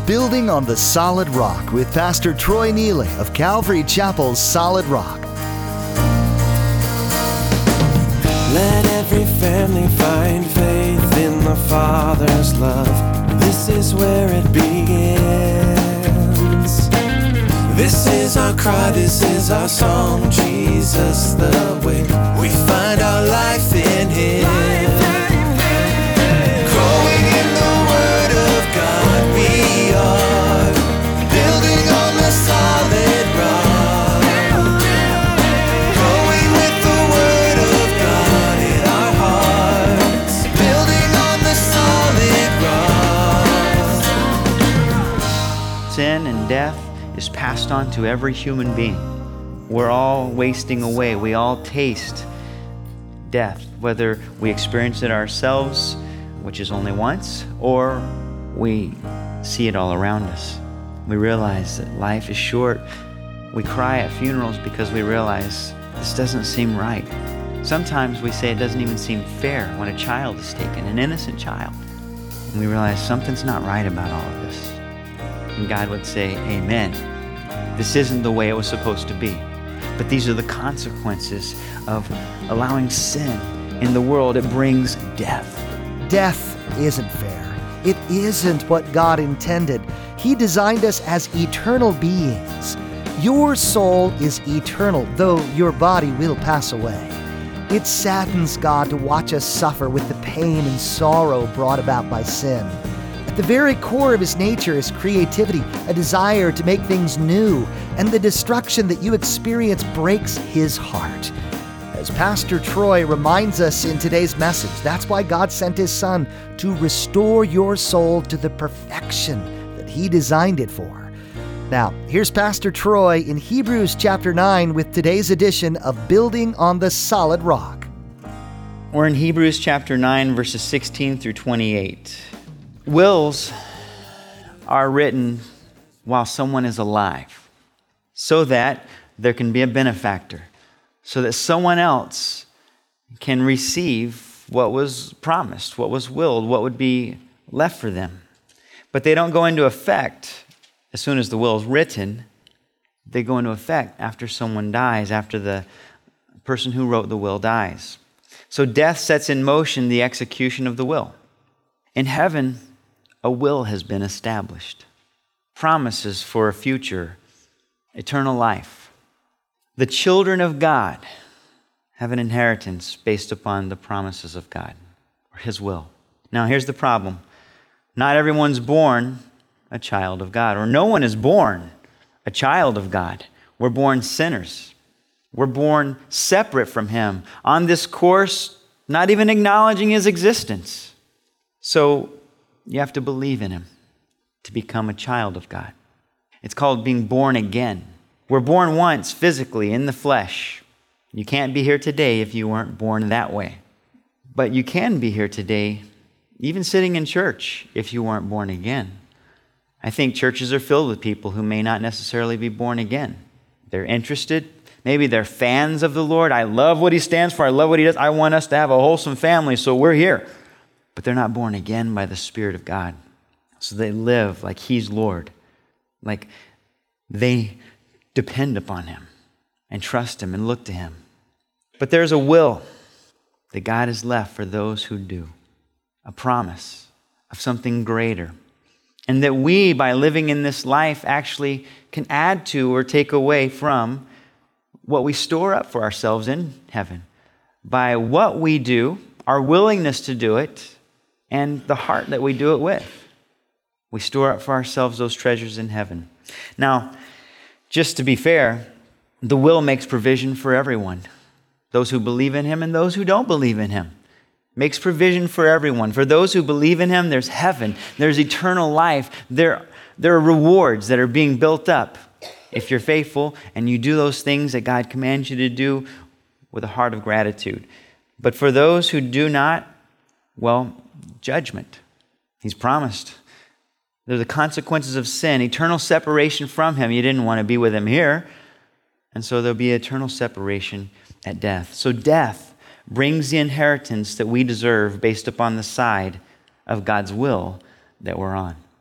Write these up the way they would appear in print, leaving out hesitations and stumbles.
Building on the Solid Rock with Pastor Troy Neely of Calvary Chapel's Solid Rock. Let every family find faith in the Father's love. This is where it begins. This is our cry, this is our song. Jesus the way. We find our life in Him. Growing in the Word of God, we are building on the solid rock. Growing with the Word of God in our hearts, building on the solid rock. Sin and death is passed on to every human being. We're all wasting away. We all taste death, whether we experience it ourselves, which is only once, or we see it all around us. We realize that life is short. We cry at funerals because we realize this doesn't seem right. Sometimes we say it doesn't even seem fair when a child is taken, an innocent child. And we realize something's not right about all of this. And God would say, amen. This isn't the way it was supposed to be. But these are the consequences of allowing sin in the world. It brings death. Death isn't fair. It isn't what God intended. He designed us as eternal beings. Your soul is eternal, though your body will pass away. It saddens God to watch us suffer with the pain and sorrow brought about by sin. At the very core of His nature is creativity, a desire to make things new, and the destruction that you experience breaks His heart. As Pastor Troy reminds us in today's message, that's why God sent His Son to restore your soul to the perfection that He designed it for. Now, here's Pastor Troy in Hebrews chapter 9 with today's edition of Building on the Solid Rock. We're in Hebrews chapter 9, verses 16 through 28. Wills are written while someone is alive, so that there can be a benefactor, so that someone else can receive what was promised, what was willed, what would be left for them. But they don't go into effect as soon as the will is written. They go into effect after someone dies, after the person who wrote the will dies. So death sets in motion the execution of the will. In heaven, a will has been established. Promises for a future, eternal life. The children of God have an inheritance based upon the promises of God, or His will. Now here's the problem. Not everyone's born a child of God, or no one is born a child of God. We're born sinners. We're born separate from Him, on this course, not even acknowledging His existence. So you have to believe in Him to become a child of God. It's called being born again. We're born once physically in the flesh. You can't be here today if you weren't born that way. But you can be here today, even sitting in church, if you weren't born again. I think churches are filled with people who may not necessarily be born again. They're interested. Maybe they're fans of the Lord. I love what He stands for. I love what He does. I want us to have a wholesome family, so we're here. But they're not born again by the Spirit of God. So they live like He's Lord, like they depend upon Him and trust Him and look to Him. But there's a will that God has left for those who do, a promise of something greater, and that we, by living in this life, actually can add to or take away from what we store up for ourselves in heaven by what we do, our willingness to do it, and the heart that we do it with. We store up for ourselves those treasures in heaven. Now, just to be fair, the will makes provision for everyone. Those who believe in Him and those who don't believe in Him. Makes provision for everyone. For those who believe in Him, there's heaven. There's eternal life. There are rewards that are being built up if you're faithful and you do those things that God commands you to do with a heart of gratitude. But for those who do not, well, judgment. He's promised. They're the consequences of sin, eternal separation from Him. You didn't want to be with Him here, and so there'll be eternal separation at death. So death brings the inheritance that we deserve based upon the side of God's will that we're on.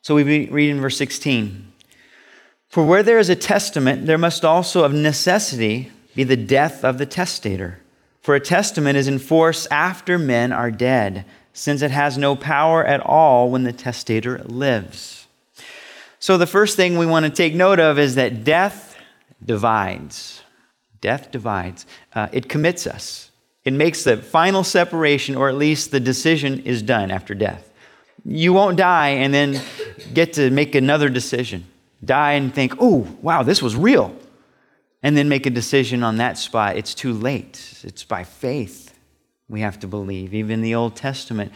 So we read in verse 16. For where there is a testament, there must also of necessity be the death of the testator. For a testament is in force after men are dead, since it has no power at all when the testator lives. So the first thing we want to take note of is that death divides. Death divides. It commits us. It makes the final separation, or at least the decision is done after death. You won't die and then get to make another decision. Die and think, oh, wow, this was real. And then make a decision on that spot. It's too late. It's by faith we have to believe. Even the Old Testament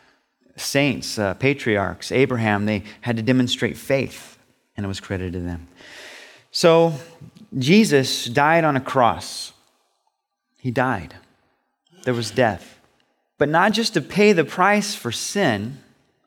saints, patriarchs, Abraham, they had to demonstrate faith, and it was credited to them. So Jesus died on a cross. He died. There was death. But not just to pay the price for sin,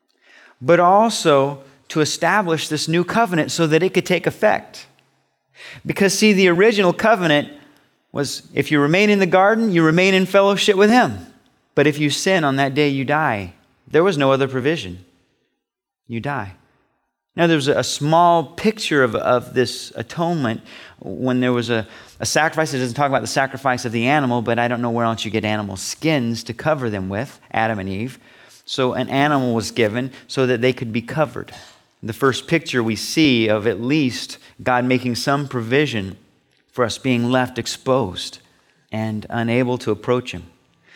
but also to establish this new covenant so that it could take effect. Because, see, the original covenant was if you remain in the garden, you remain in fellowship with Him. But if you sin on that day, you die. There was no other provision. You die. Now, there's a small picture of this atonement when there was a sacrifice. It doesn't talk about the sacrifice of the animal, but I don't know where else you get animal skins to cover them with, Adam and Eve. So an animal was given so that they could be covered. The first picture we see of at least God making some provision for us being left exposed and unable to approach Him.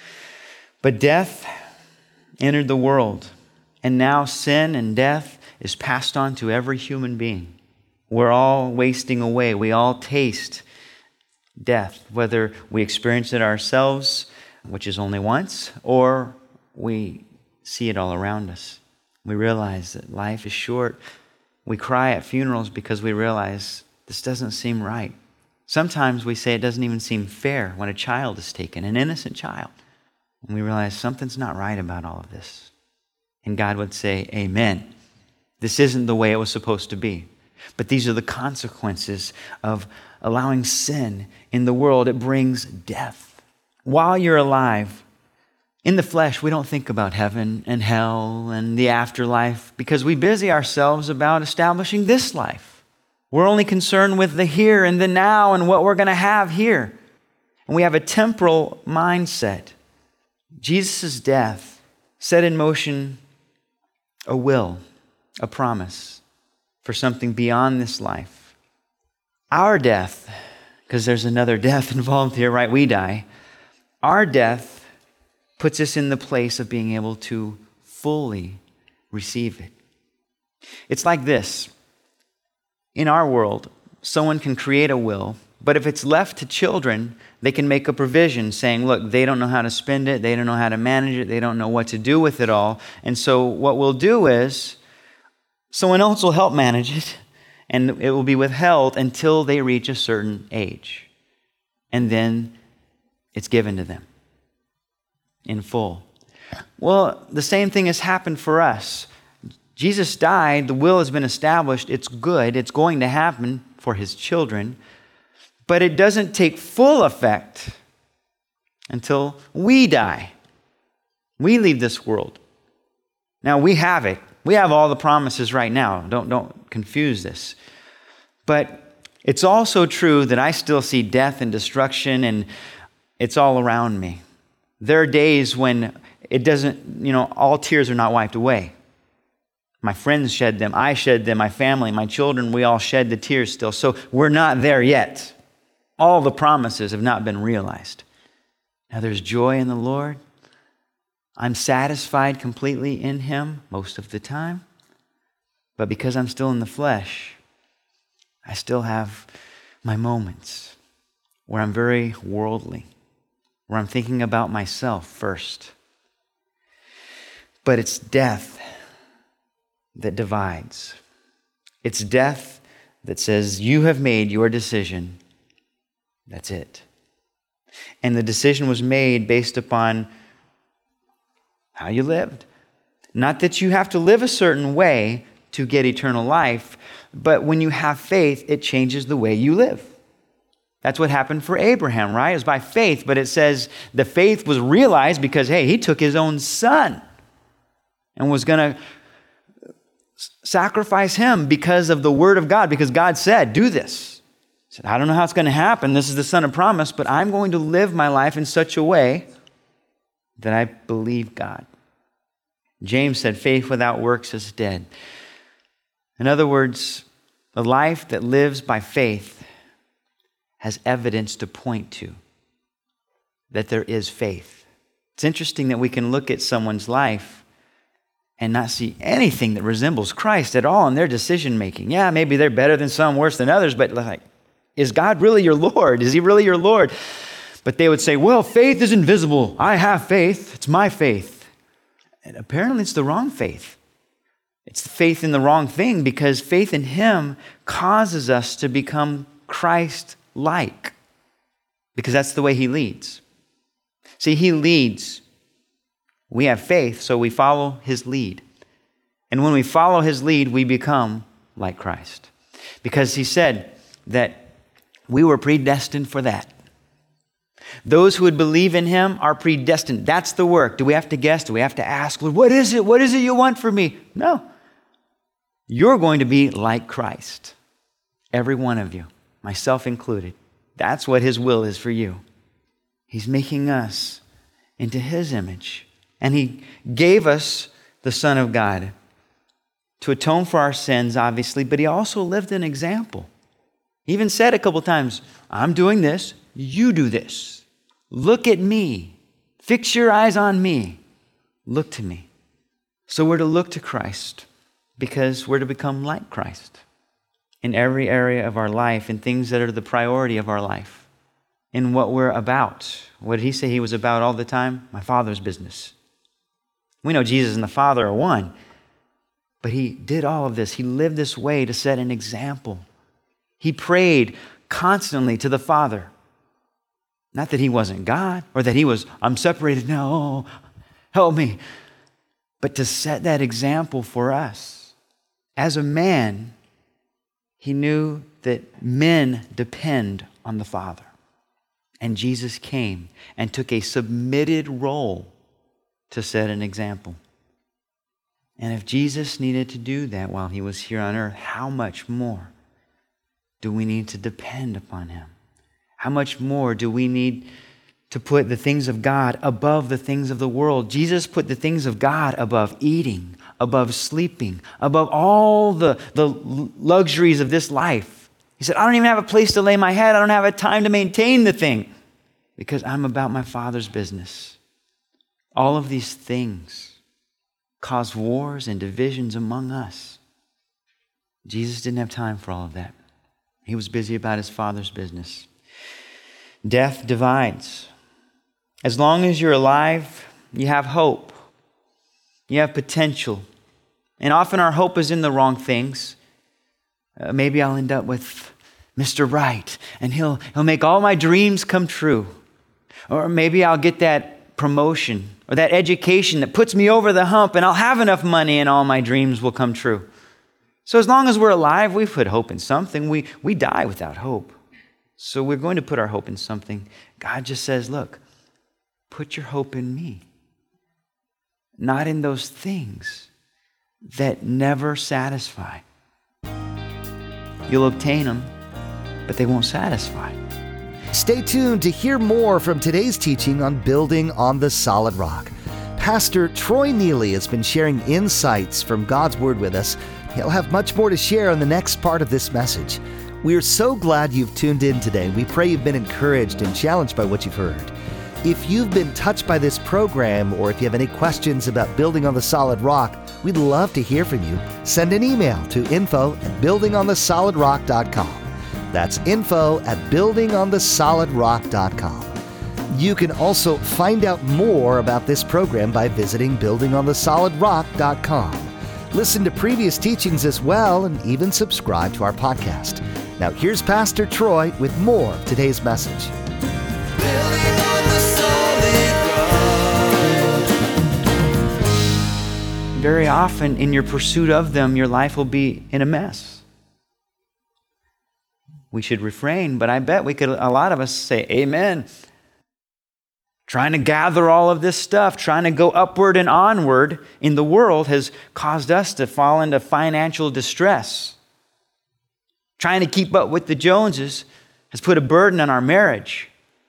But death entered the world, and now sin and death is passed on to every human being. We're all wasting away. We all taste death, whether we experience it ourselves, which is only once, or we see it all around us. We realize that life is short. We cry at funerals because we realize this doesn't seem right. Sometimes we say it doesn't even seem fair when a child is taken, an innocent child. And we realize something's not right about all of this. And God would say, amen. This isn't the way it was supposed to be. But these are the consequences of allowing sin in the world. It brings death. While you're alive, in the flesh, we don't think about heaven and hell and the afterlife because we busy ourselves about establishing this life. We're only concerned with the here and the now and what we're going to have here. And we have a temporal mindset. Jesus' death set in motion a will, a promise for something beyond this life. Our death, because there's another death involved here, right? We die. Our death puts us in the place of being able to fully receive it. It's like this. In our world, someone can create a will, but if it's left to children, they can make a provision saying, look, they don't know how to spend it, they don't know how to manage it, they don't know what to do with it all. And so what we'll do is someone else will help manage it, and it will be withheld until they reach a certain age. And then it's given to them in full. Well, the same thing has happened for us. Jesus died, the will has been established, it's good, it's going to happen for His children, but it doesn't take full effect until we die. We leave this world. Now we have it. We have all the promises right now. Don't confuse this. But it's also true that I still see death and destruction, and it's all around me. There are days when it doesn't, all tears are not wiped away. My friends shed them, I shed them, my family, my children, we all shed the tears still. So we're not there yet. All the promises have not been realized. Now there's joy in the Lord. I'm satisfied completely in Him most of the time. But because I'm still in the flesh, I still have my moments where I'm very worldly, where I'm thinking about myself first. But it's death that divides. It's death that says, you have made your decision. That's it. And the decision was made based upon how you lived. Not that you have to live a certain way to get eternal life, but when you have faith, it changes the way you live. That's what happened for Abraham, right? It was by faith, but it says the faith was realized because, hey, he took his own son and was going to sacrifice him because of the word of God, because God said, do this. He said, I don't know how it's going to happen. This is the Son of Promise, but I'm going to live my life in such a way that I believe God. James said, faith without works is dead. In other words, a life that lives by faith has evidence to point to that there is faith. It's interesting that we can look at someone's life and not see anything that resembles Christ at all in their decision making. Yeah, maybe they're better than some, worse than others, but like, is God really your Lord? Is he really your Lord? But they would say, well, faith is invisible. I have faith. It's my faith. And apparently it's the wrong faith. It's the faith in the wrong thing, because faith in him causes us to become Christ-like, because that's the way he leads. See, he leads. We have faith, so we follow his lead. And when we follow his lead, we become like Christ. Because he said that we were predestined for that. Those who would believe in him are predestined. That's the work. Do we have to guess? Do we have to ask, Lord, what is it? What is it you want from me? No. You're going to be like Christ. Every one of you, myself included. That's what his will is for you. He's making us into his image. And he gave us the Son of God to atone for our sins, obviously, but he also lived an example. He even said a couple times, I'm doing this, you do this. Look at me. Fix your eyes on me. Look to me. So we're to look to Christ because we're to become like Christ in every area of our life, in things that are the priority of our life, in what we're about. What did he say he was about all the time? My Father's business. We know Jesus and the Father are one, but he did all of this. He lived this way to set an example. He prayed constantly to the Father. Not that he wasn't God or that he was, I'm separated now, help me. But to set that example for us. As a man, he knew that men depend on the Father. And Jesus came and took a submitted role to set an example. And if Jesus needed to do that while he was here on earth, how much more do we need to depend upon him? How much more do we need to put the things of God above the things of the world? Jesus put the things of God above eating, above sleeping, above all the luxuries of this life. He said, I don't even have a place to lay my head. I don't have a time to maintain the thing because I'm about my Father's business. All of these things cause wars and divisions among us. Jesus didn't have time for all of that. He was busy about his Father's business. Death divides. As long as you're alive, you have hope. You have potential. And often our hope is in the wrong things. Maybe I'll end up with Mr. Right, and he'll make all my dreams come true. Or maybe I'll get that promotion or that education that puts me over the hump, and I'll have enough money and all my dreams will come true. So as long as we're alive, we put hope in something. We die without hope. So we're going to put our hope in something. God just says, look, put your hope in me. Not in those things that never satisfy. You'll obtain them, but they won't satisfy. Stay tuned to hear more from today's teaching on Building on the Solid Rock. Pastor Troy Neely has been sharing insights from God's Word with us. He'll have much more to share on the next part of this message. We are so glad you've tuned in today. We pray you've been encouraged and challenged by what you've heard. If you've been touched by this program, or if you have any questions about Building on the Solid Rock, we'd love to hear from you. Send an email to info@buildingonthesolidrock.com. That's info@buildingonthesolidrock.com. You can also find out more about this program by visiting buildingonthesolidrock.com. Listen to previous teachings as well, and even subscribe to our podcast. Now here's Pastor Troy with more of today's message. Building on the solid rock. Very often in your pursuit of them, your life will be in a mess. We should refrain, but I bet a lot of us say, amen. Trying to gather all of this stuff, trying to go upward and onward in the world has caused us to fall into financial distress. Trying to keep up with the Joneses has put a burden on our marriage.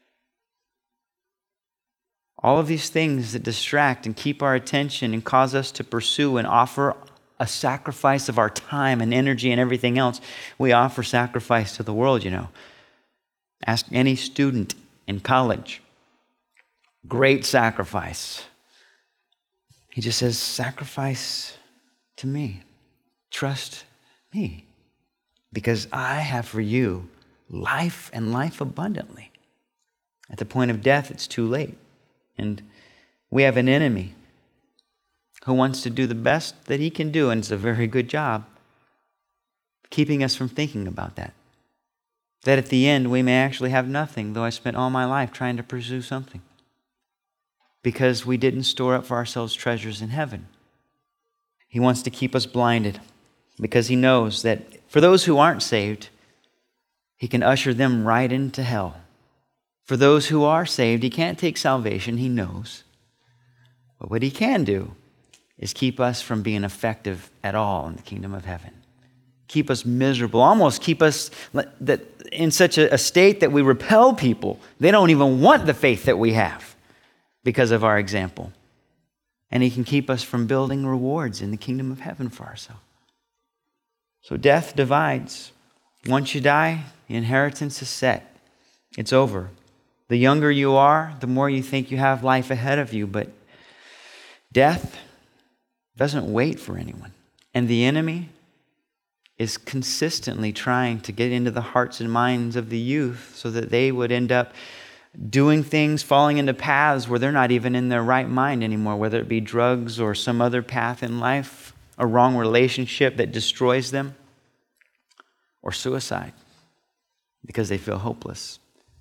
All of these things that distract and keep our attention and cause us to pursue and offer a sacrifice of our time and energy and everything else. We offer sacrifice to the world, you know. Ask any student in college. Great sacrifice. He just says, sacrifice to me. Trust me. Because I have for you life and life abundantly. At the point of death, it's too late. And we have an enemy who wants to do the best that he can do, and it's a very good job, keeping us from thinking about that. That at the end, we may actually have nothing, though I spent all my life trying to pursue something. Because we didn't store up for ourselves treasures in heaven. He wants to keep us blinded because he knows that for those who aren't saved, he can usher them right into hell. For those who are saved, he can't take salvation, he knows. But what he can do is keep us from being effective at all in the kingdom of heaven. Keep us miserable, almost keep us in such a state that we repel people. They don't even want the faith that we have because of our example. And he can keep us from building rewards in the kingdom of heaven for ourselves. So death divides. Once you die, the inheritance is set. It's over. The younger you are, the more you think you have life ahead of you. But death doesn't wait for anyone. And the enemy is consistently trying to get into the hearts and minds of the youth so that they would end up doing things, falling into paths where they're not even in their right mind anymore, whether it be drugs or some other path in life, a wrong relationship that destroys them, or suicide because they feel hopeless.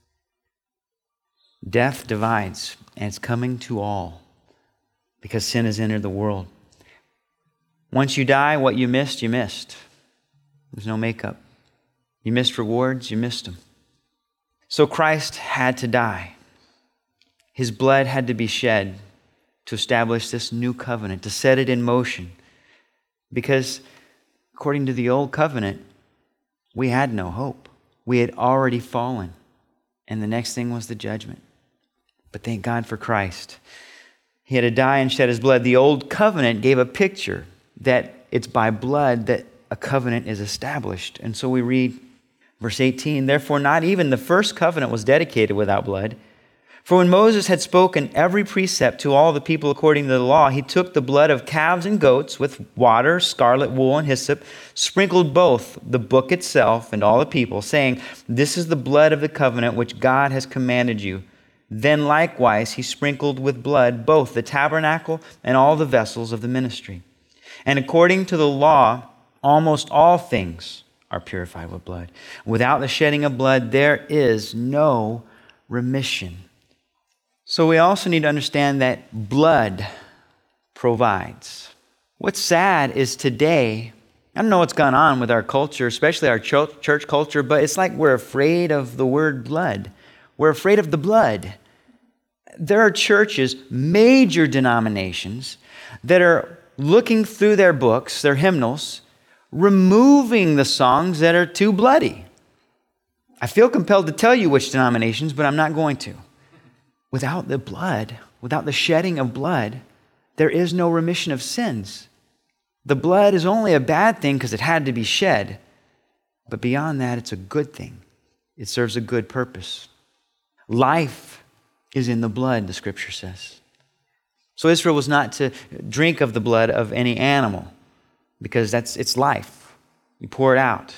Death divides, and it's coming to all because sin has entered the world. Once you die, what you missed, you missed. There's no makeup. You missed rewards, you missed them. So Christ had to die. His blood had to be shed to establish this new covenant, to set it in motion. Because according to the old covenant, we had no hope. We had already fallen. And the next thing was the judgment. But thank God for Christ. He had to die and shed his blood. The old covenant gave a picture that it's by blood that a covenant is established. And so we read verse 18, therefore not even the first covenant was dedicated without blood. For when Moses had spoken every precept to all the people according to the law, he took the blood of calves and goats with water, scarlet wool, and hyssop, sprinkled both the book itself and all the people, saying, this is the blood of the covenant which God has commanded you. Then likewise he sprinkled with blood both the tabernacle and all the vessels of the ministry. And according to the law, almost all things are purified with blood. Without the shedding of blood, there is no remission. So we also need to understand that blood provides. What's sad is today, I don't know what's gone on with our culture, especially our church culture, but it's like we're afraid of the word blood. We're afraid of the blood. There are churches, major denominations, that are looking through their books, their hymnals, removing the songs that are too bloody. I feel compelled to tell you which denominations, but I'm not going to. Without the blood, without the shedding of blood, there is no remission of sins. The blood is only a bad thing because it had to be shed. But beyond that, it's a good thing. It serves a good purpose. Life is in the blood, the scripture says. So Israel was not to drink of the blood of any animal because it's life. You pour it out.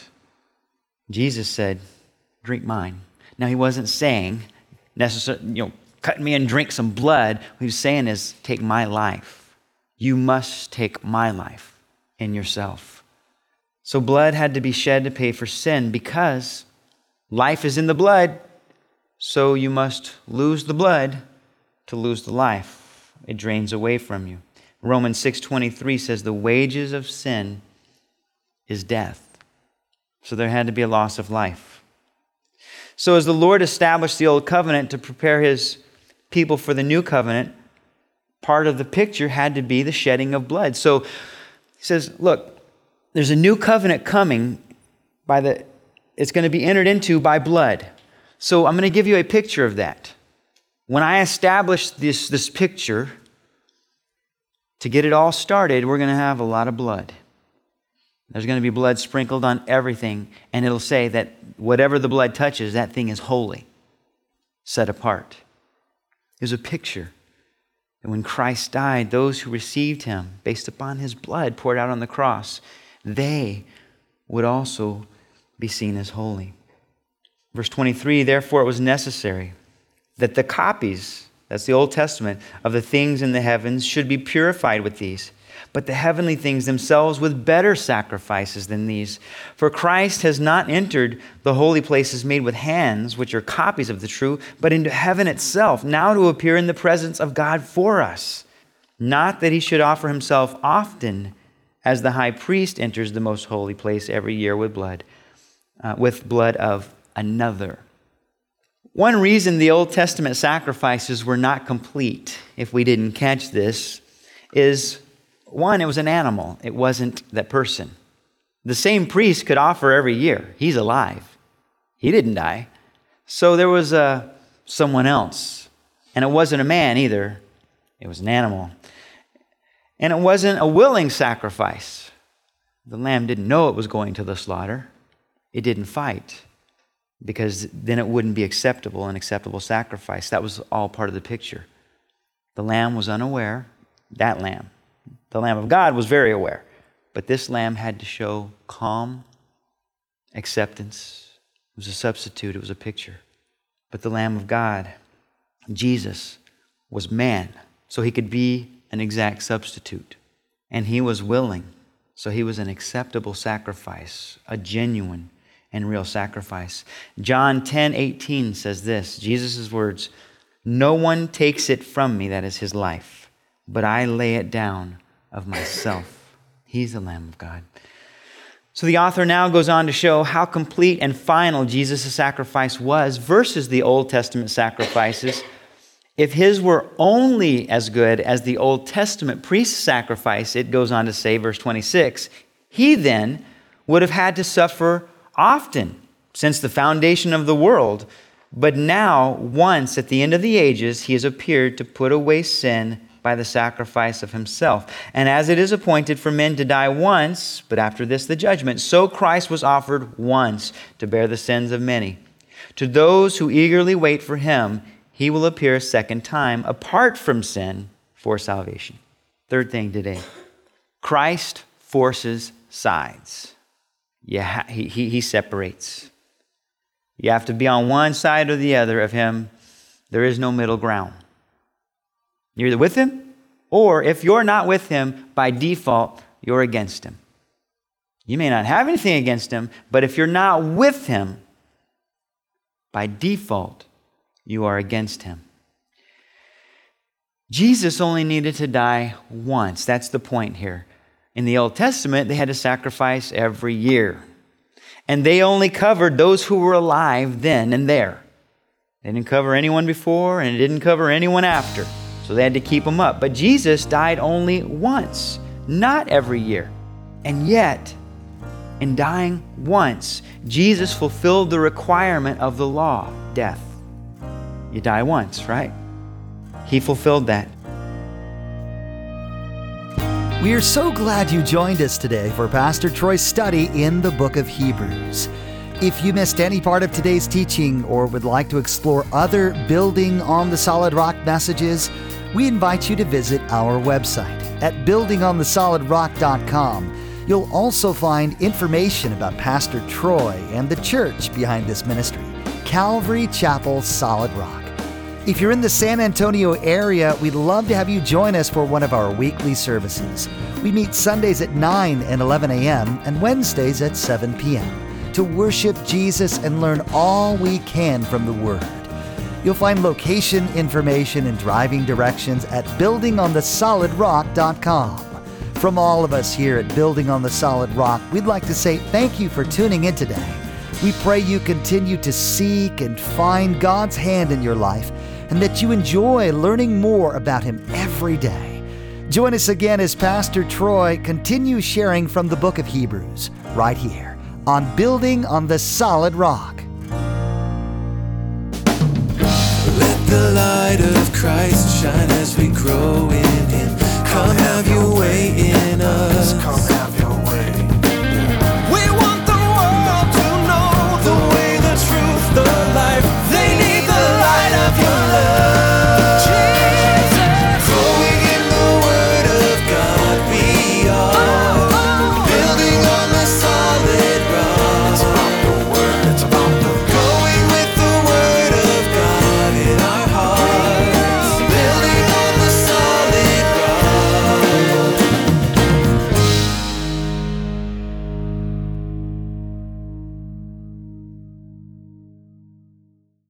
Jesus said, drink mine. Now he wasn't saying necessarily, cut me and drink some blood. What he was saying is, take my life. You must take my life in yourself. So blood had to be shed to pay for sin because life is in the blood. So you must lose the blood to lose the life. It drains away from you. Romans 6:23 says the wages of sin is death. So there had to be a loss of life. So as the Lord established the old covenant to prepare his people for the new covenant, part of the picture had to be the shedding of blood. So he says, look, there's a new covenant coming it's going to be entered into by blood. So I'm going to give you a picture of that. When I establish this picture, to get it all started, we're going to have a lot of blood. There's going to be blood sprinkled on everything, and it'll say that whatever the blood touches, that thing is holy, set apart. It was a picture. And when Christ died, those who received him based upon his blood poured out on the cross, they would also be seen as holy. Verse 23, therefore it was necessary that the copies, that's the Old Testament, of the things in the heavens should be purified with these, but the heavenly things themselves with better sacrifices than these. For Christ has not entered the holy places made with hands, which are copies of the true, but into heaven itself, now to appear in the presence of God for us. Not that he should offer himself often, as the high priest enters the most holy place every year with blood of another. One reason the Old Testament sacrifices were not complete, if we didn't catch this, is one, it was an animal. It wasn't that person. The same priest could offer every year. He's alive. He didn't die. So there was someone else. And it wasn't a man either. It was an animal. And it wasn't a willing sacrifice. The lamb didn't know it was going to the slaughter. It didn't fight, because then it wouldn't be an acceptable sacrifice. That was all part of the picture. The lamb was unaware. That lamb, the Lamb of God, was very aware. But this lamb had to show calm acceptance. It was a substitute. It was a picture. But the Lamb of God, Jesus, was man, so he could be an exact substitute. And he was willing, so he was an acceptable sacrifice, a genuine and real sacrifice. John 10:18 says this, Jesus' words, no one takes it from me, that is his life, but I lay it down of myself. He's the Lamb of God. So the author now goes on to show how complete and final Jesus' sacrifice was versus the Old Testament sacrifices. If his were only as good as the Old Testament priest's sacrifice, it goes on to say, verse 26, he then would have had to suffer often since the foundation of the world. But now, once at the end of the ages, he has appeared to put away sin by the sacrifice of himself. And as it is appointed for men to die once, but after this the judgment, so Christ was offered once to bear the sins of many. To those who eagerly wait for him, he will appear a second time, apart from sin, for salvation. Third thing today, Christ forces sides. Yeah, he separates. You have to be on one side or the other of him. There is no middle ground. You're either with him, or if you're not with him, by default, you're against him. You may not have anything against him, but if you're not with him, by default, you are against him. Jesus only needed to die once. That's the point here. In the Old Testament, they had to sacrifice every year. And they only covered those who were alive then and there. They didn't cover anyone before, and it didn't cover anyone after. So they had to keep them up. But Jesus died only once, not every year. And yet, in dying once, Jesus fulfilled the requirement of the law, death. You die once, right? He fulfilled that. We are so glad you joined us today for Pastor Troy's study in the book of Hebrews. If you missed any part of today's teaching or would like to explore other Building on the Solid Rock messages, we invite you to visit our website at buildingonthesolidrock.com. You'll also find information about Pastor Troy and the church behind this ministry, Calvary Chapel Solid Rock. If you're in the San Antonio area, we'd love to have you join us for one of our weekly services. We meet Sundays at 9 and 11 a.m. and Wednesdays at 7 p.m. to worship Jesus and learn all we can from the Word. You'll find location information and driving directions at buildingonthesolidrock.com. From all of us here at Building on the Solid Rock, we'd like to say thank you for tuning in today. We pray you continue to seek and find God's hand in your life, and that you enjoy learning more about Him every day. Join us again as Pastor Troy continues sharing from the book of Hebrews, right here on Building on the Solid Rock. Let the light of Christ shine as we grow in Him. Come have your way in us.